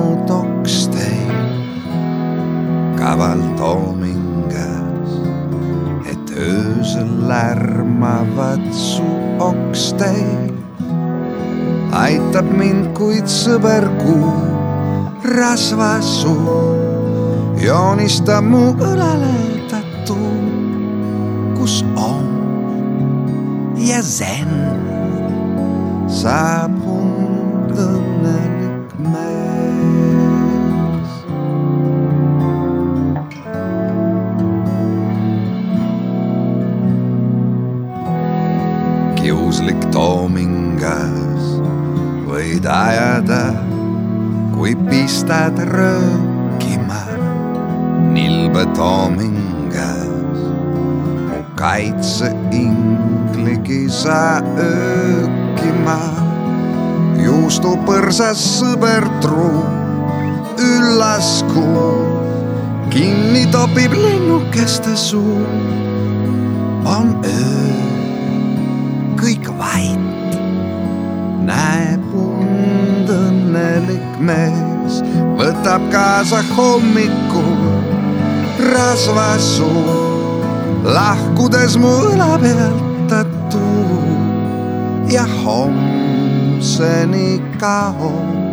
avanud okstein kaval toomingas, et öösel lärmavad su okstein. Aitab mind, kuid sõber kuu rasvasuu joonistab mu õlale tattoo, kus on ja zen saabun õnnelik mees. Kiuslik toomingas võid ajada, kui pistad röökima. Nilbe toomingas mu kaitseingligi sa öökima. Juustupõrsas sõber truu üllaskuu kinni topib lennukeste suu. On öö, kõik vait, näeb und õnnelik mees, võtab kaasa hommikul rasvasuu, lahkudes mu õla pealt tattoo ja homseni kaob